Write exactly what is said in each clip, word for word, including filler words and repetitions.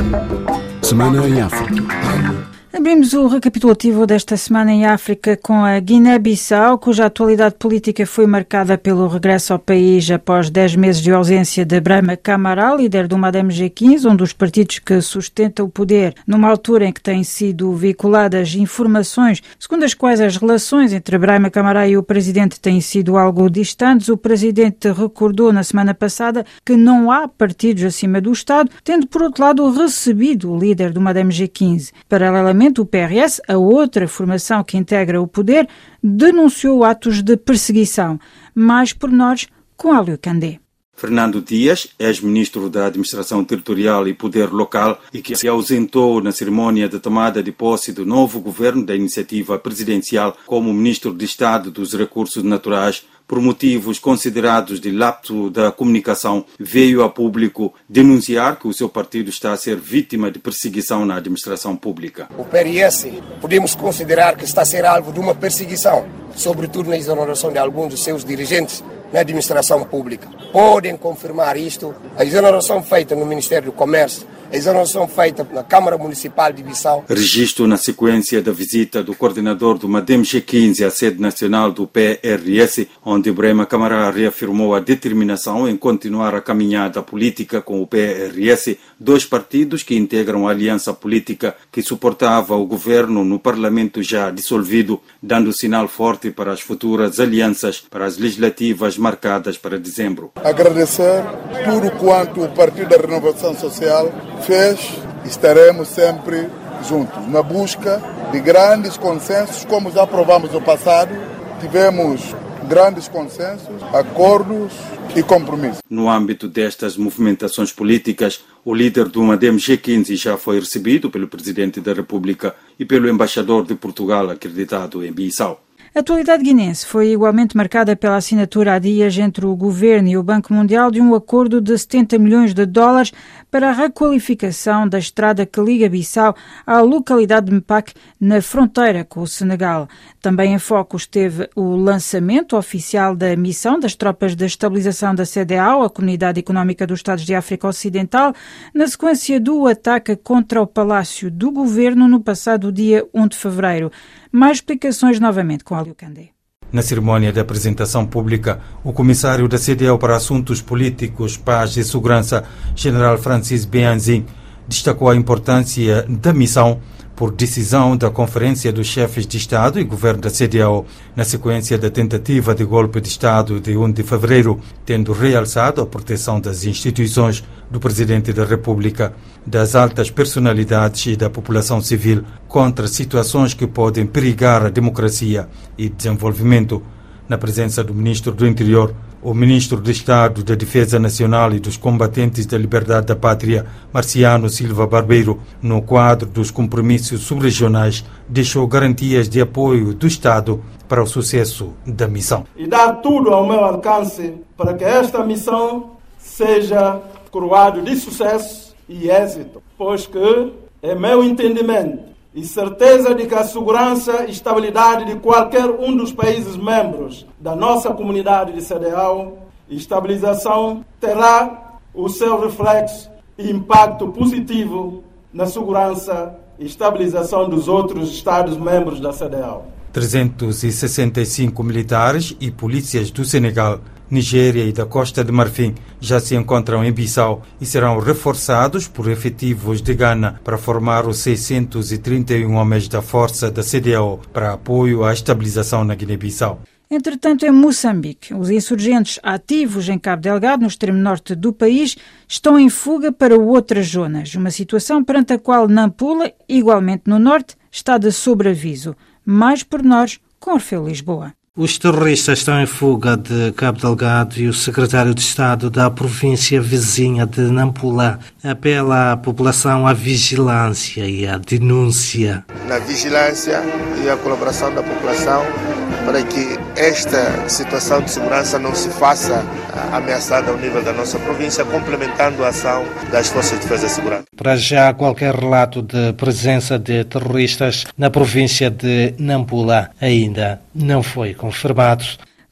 Semana em África. Abrimos o recapitulativo desta semana em África com a Guiné-Bissau, cuja atualidade política foi marcada pelo regresso ao país após dez meses de ausência de Brahma Camara, líder do MAD-M G quinze, um dos partidos que sustenta o poder, numa altura em que têm sido veiculadas informações segundo as quais as relações entre Brahma Camara e o presidente têm sido algo distantes. O presidente recordou na semana passada que não há partidos acima do Estado, tendo por outro lado recebido o líder do MAD-M G quinze. Paralelamente, o P R S, a outra formação que integra o poder, denunciou atos de perseguição. Mais pormenores com Alio Candé. Fernando Dias, ex-ministro da Administração Territorial e Poder Local e que se ausentou na cerimônia de tomada de posse do novo governo da iniciativa presidencial como ministro de Estado dos Recursos Naturais, por motivos considerados de lapso da comunicação, veio a público denunciar que o seu partido está a ser vítima de perseguição na administração pública. O P R S podemos considerar que está a ser alvo de uma perseguição, sobretudo na exoneração de alguns dos seus dirigentes na administração pública. Podem confirmar isto, a exoneração feita no Ministério do Comércio, a exoneração feita na Câmara Municipal de Bissau. Registro na sequência da visita do coordenador do MAD-M G quinze à sede nacional do P R S, onde Brahma Camara reafirmou a determinação em continuar a caminhada política com o P R S, dois partidos que integram a aliança política que suportava o governo no Parlamento já dissolvido, dando sinal forte para as futuras alianças para as legislativas marcadas para dezembro. Agradecer tudo quanto o Partido da Renovação Social fez, estaremos sempre juntos na busca de grandes consensos, como já provamos no passado. Tivemos grandes consensos, acordos e compromissos. No âmbito destas movimentações políticas, o líder do MAD-M G quinze já foi recebido pelo Presidente da República e pelo embaixador de Portugal acreditado em Bissau. A atualidade guinense foi igualmente marcada pela assinatura há dias entre o Governo e o Banco Mundial de um acordo de setenta milhões de dólares para a requalificação da estrada que liga Bissau à localidade de Mpac, na fronteira com o Senegal. Também em foco esteve o lançamento oficial da missão das tropas de estabilização da C D A O, a Comunidade Económica dos Estados de África Ocidental, na sequência do ataque contra o Palácio do Governo no passado dia um de fevereiro. Mais explicações novamente com Alio Candé. Na cerimónia de apresentação pública, o comissário da C D A O para Assuntos Políticos, Paz e Segurança, General Francis Bianzi, destacou a importância da missão por decisão da Conferência dos Chefes de Estado e Governo da C D A O, na sequência da tentativa de golpe de Estado de um de fevereiro, tendo realçado a proteção das instituições, do Presidente da República, das altas personalidades e da população civil contra situações que podem perigar a democracia e desenvolvimento. Na presença do Ministro do Interior, o Ministro de Estado da Defesa Nacional e dos Combatentes da Liberdade da Pátria, Marciano Silva Barbeiro, no quadro dos compromissos subregionais, deixou garantias de apoio do Estado para o sucesso da missão. E dar tudo ao meu alcance para que esta missão seja coroada de sucesso e êxito, pois que é meu entendimento e certeza de que a segurança e estabilidade de qualquer um dos países membros da nossa comunidade de C D A O e estabilização terá o seu reflexo e impacto positivo na segurança e estabilização dos outros Estados membros da C D A O. trezentos e sessenta e cinco militares e polícias do Senegal, Nigéria e da Costa de Marfim já se encontram em Bissau e serão reforçados por efetivos de Gana para formar os seiscentos e trinta e um homens da força da C D A O para apoio à estabilização na Guiné-Bissau. Entretanto, em Moçambique, os insurgentes ativos em Cabo Delgado, no extremo norte do país, estão em fuga para outras zonas, uma situação perante a qual Nampula, igualmente no norte, está de sobreaviso. Mais pormenores com Orfeu Lisboa. Os terroristas estão em fuga de Cabo Delgado e o secretário de Estado da província vizinha de Nampula apela à população à vigilância e à denúncia. Na vigilância e a colaboração da população para que esta situação de segurança não se faça ameaçada ao nível da nossa província, complementando a ação das Forças de Defesa e Segurança. Para já, qualquer relato de presença de terroristas na província de Nampula ainda não foi confirmado.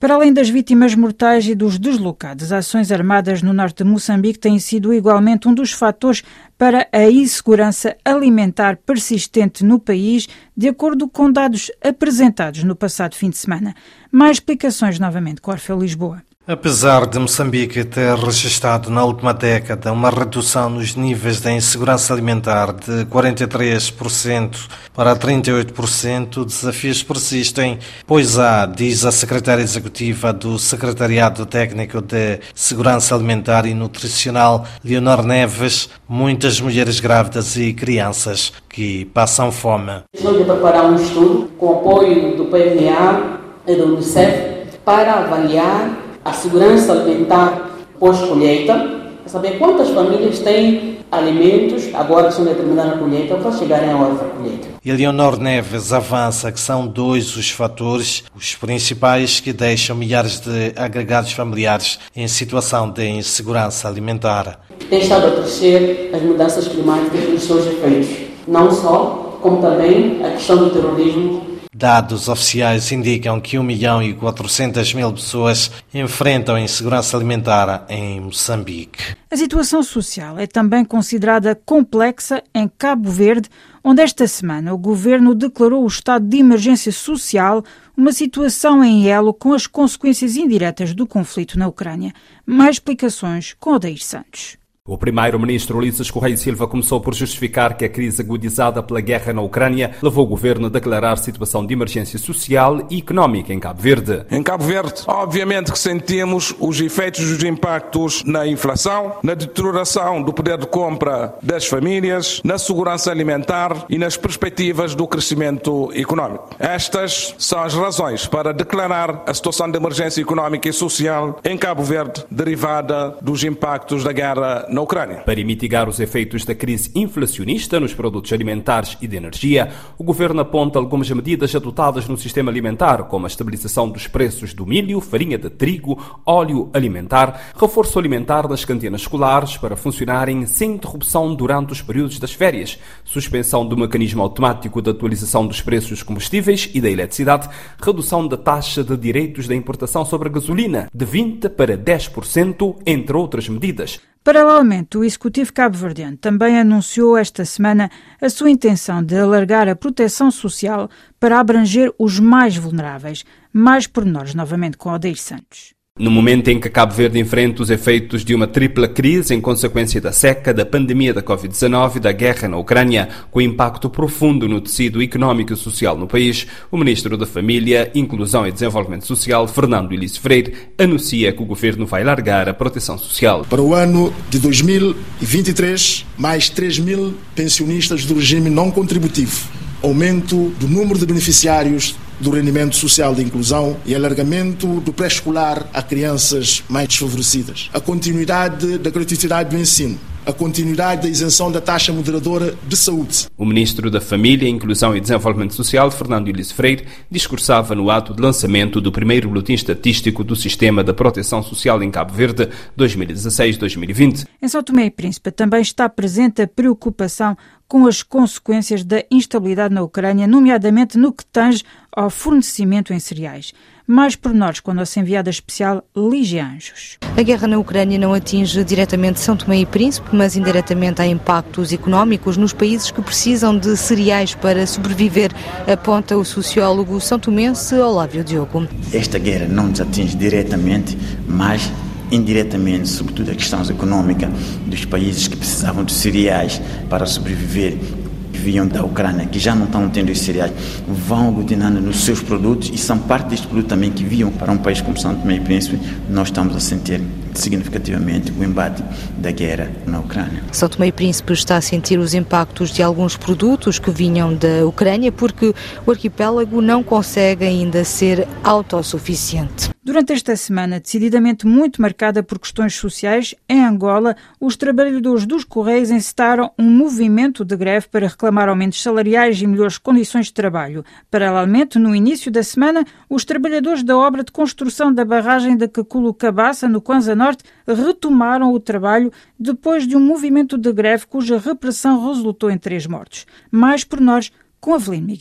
Para além das vítimas mortais e dos deslocados, ações armadas no norte de Moçambique têm sido igualmente um dos fatores para a insegurança alimentar persistente no país, de acordo com dados apresentados no passado fim de semana. Mais explicações novamente com Orfeu Lisboa. Apesar de Moçambique ter registrado na última década uma redução nos níveis de insegurança alimentar de quarenta e três por cento para trinta e oito por cento, desafios persistem, pois há, diz a secretária executiva do Secretariado Técnico de Segurança Alimentar e Nutricional, Leonor Neves, muitas mulheres grávidas e crianças que passam fome. Estamos a preparar um estudo com o apoio do P N A e do Unicef para avaliar a segurança alimentar pós-colheita, para saber quantas famílias têm alimentos agora que estão determinando a colheita para chegarem à hora da colheita. E Leonor Neves avança que são dois os fatores, os principais, que deixam milhares de agregados familiares em situação de insegurança alimentar. Tem estado a crescer as mudanças climáticas e os seus efeitos, não só, como também a questão do terrorismo. Dados oficiais indicam que um milhão e quatrocentas mil pessoas enfrentam a insegurança alimentar em Moçambique. A situação social é também considerada complexa em Cabo Verde, onde esta semana o governo declarou o estado de emergência social, uma situação em elo com as consequências indiretas do conflito na Ucrânia. Mais explicações com Odair Santos. O primeiro-ministro Ulisses Correia Silva começou por justificar que a crise agudizada pela guerra na Ucrânia levou o governo a declarar situação de emergência social e económica em Cabo Verde. Em Cabo Verde, obviamente que sentimos os efeitos dos impactos na inflação, na deterioração do poder de compra das famílias, na segurança alimentar e nas perspectivas do crescimento económico. Estas são as razões para declarar a situação de emergência económica e social em Cabo Verde, derivada dos impactos da guerra na Ucrânia. Para mitigar os efeitos da crise inflacionista nos produtos alimentares e de energia, o governo aponta algumas medidas adotadas no sistema alimentar, como a estabilização dos preços do milho, farinha de trigo, óleo alimentar, reforço alimentar das cantinas escolares para funcionarem sem interrupção durante os períodos das férias, suspensão do mecanismo automático de atualização dos preços dos combustíveis e da eletricidade, redução da taxa de direitos da importação sobre a gasolina de vinte para dez por cento, entre outras medidas. Paralelamente, o Executivo cabo-verdiano também anunciou esta semana a sua intenção de alargar a proteção social para abranger os mais vulneráveis. Mais pormenores novamente com Odair Santos. No momento em que Cabo Verde enfrenta os efeitos de uma tripla crise em consequência da seca, da pandemia da covid dezenove e da guerra na Ucrânia, com impacto profundo no tecido económico e social no país, o Ministro da Família, Inclusão e Desenvolvimento Social, Fernando Ilício Freire, anuncia que o governo vai largar a proteção social. Para o ano de dois mil e vinte e três, mais três mil pensionistas do regime não contributivo, aumento do número de beneficiários do rendimento social de inclusão e alargamento do pré-escolar a crianças mais desfavorecidas. A continuidade da gratuidade do ensino. A continuidade da isenção da taxa moderadora de saúde. O Ministro da Família, Inclusão e Desenvolvimento Social, Fernando Ilício Freire, discursava no ato de lançamento do primeiro boletim estatístico do Sistema da Proteção Social em Cabo Verde dois mil e dezasseis a dois mil e vinte. Em São Tomé e Príncipe também está presente a preocupação com as consequências da instabilidade na Ucrânia, nomeadamente no que tange ao fornecimento em cereais. Mais pormenores com a nossa enviada especial, Lígia Anjos. A guerra na Ucrânia não atinge diretamente São Tomé e Príncipe, mas indiretamente há impactos económicos nos países que precisam de cereais para sobreviver, aponta o sociólogo são-tomense Olávio Diogo. Esta guerra não nos atinge diretamente, mas indiretamente, sobretudo a questão económica dos países que precisavam de cereais para sobreviver, que vinham da Ucrânia, que já não estão tendo os cereais, vão aglutinando nos seus produtos e são parte deste produto também que vinham para um país como São Tomé e Príncipe. Nós estamos a sentir significativamente o embate da guerra na Ucrânia. São Tomé e Príncipe está a sentir os impactos de alguns produtos que vinham da Ucrânia porque o arquipélago não consegue ainda ser autossuficiente. Durante esta semana, decididamente muito marcada por questões sociais, em Angola, os trabalhadores dos Correios encetaram um movimento de greve para reclamar aumentos salariais e melhores condições de trabalho. Paralelamente, no início da semana, os trabalhadores da obra de construção da barragem de Caculo-Cabaça, no Kwanza Norte, retomaram o trabalho depois de um movimento de greve cuja repressão resultou em três mortos. Mais pormenores com Avelino Miguel.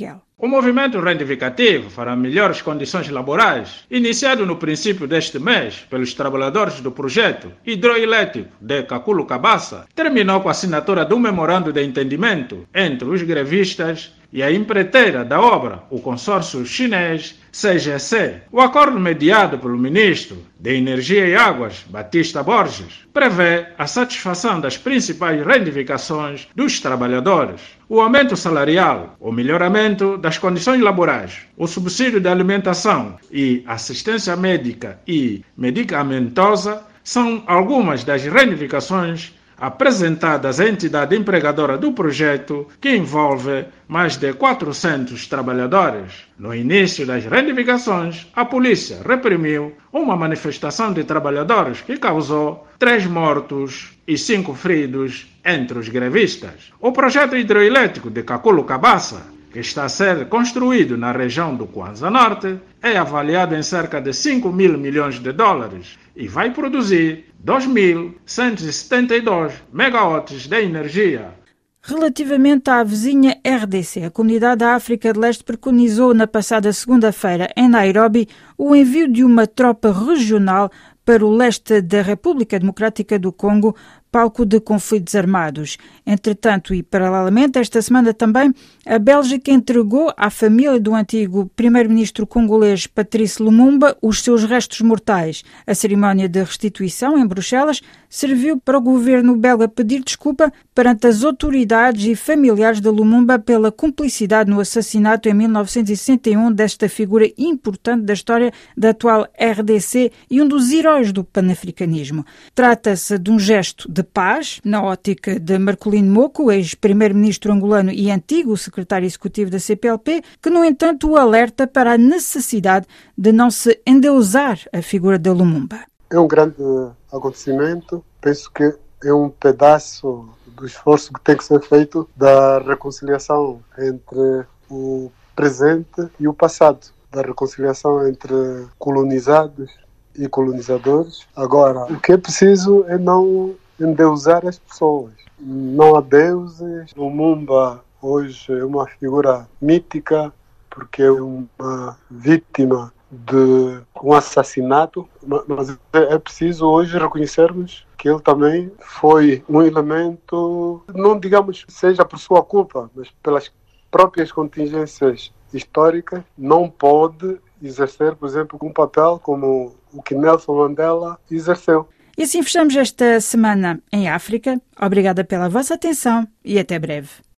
O movimento reivindicativo para melhores condições laborais, iniciado no princípio deste mês pelos trabalhadores do projeto hidroelétrico de Kakulu Cabaça, terminou com a assinatura de um memorando de entendimento entre os grevistas e a empreiteira da obra, o consórcio chinês C G C. O acordo mediado pelo ministro de Energia e Águas, Batista Borges, prevê a satisfação das principais reivindicações dos trabalhadores: o aumento salarial, o melhoramento das condições laborais, o subsídio de alimentação e assistência médica e medicamentosa são algumas das reivindicações apresentadas à entidade empregadora do projeto, que envolve mais de quatrocentos trabalhadores. No início das reivindicações, a polícia reprimiu uma manifestação de trabalhadores que causou três mortos e cinco feridos entre os grevistas. O projeto hidroelétrico de Kakulu Cabaça, que está a ser construído na região do Kwanza Norte, é avaliado em cerca de cinco mil milhões de dólares e vai produzir dois mil cento e setenta e dois megawatts de energia. Relativamente à vizinha R D C, a Comunidade da África de Leste preconizou na passada segunda-feira em Nairobi o envio de uma tropa regional para o leste da República Democrática do Congo, palco de conflitos armados. Entretanto, e paralelamente, esta semana também, a Bélgica entregou à família do antigo primeiro-ministro congolês Patrice Lumumba os seus restos mortais. A cerimónia de restituição em Bruxelas serviu para o governo belga pedir desculpa perante as autoridades e familiares de Lumumba pela cumplicidade no assassinato em mil novecentos e sessenta e um desta figura importante da história da atual R D C e um dos heróis do panafricanismo. Trata-se de um gesto de paz, na ótica de Marcolino Moko, ex-primeiro-ministro angolano e antigo secretário executivo da C P L P, que, no entanto, o alerta para a necessidade de não se endeusar a figura de Lumumba. É um grande acontecimento. Penso que é um pedaço do esforço que tem que ser feito da reconciliação entre o presente e o passado, da reconciliação entre colonizados e colonizadores. Agora, o que é preciso é não endeusar as pessoas. Não há deuses. Lumumba hoje é uma figura mítica porque é uma vítima de um assassinato, mas é preciso hoje reconhecermos que ele também foi um elemento, não digamos seja por sua culpa, mas pelas próprias contingências históricas, não pode exercer, por exemplo, um papel como o que Nelson Mandela exerceu. E assim fechamos esta semana em África. Obrigada pela vossa atenção e até breve.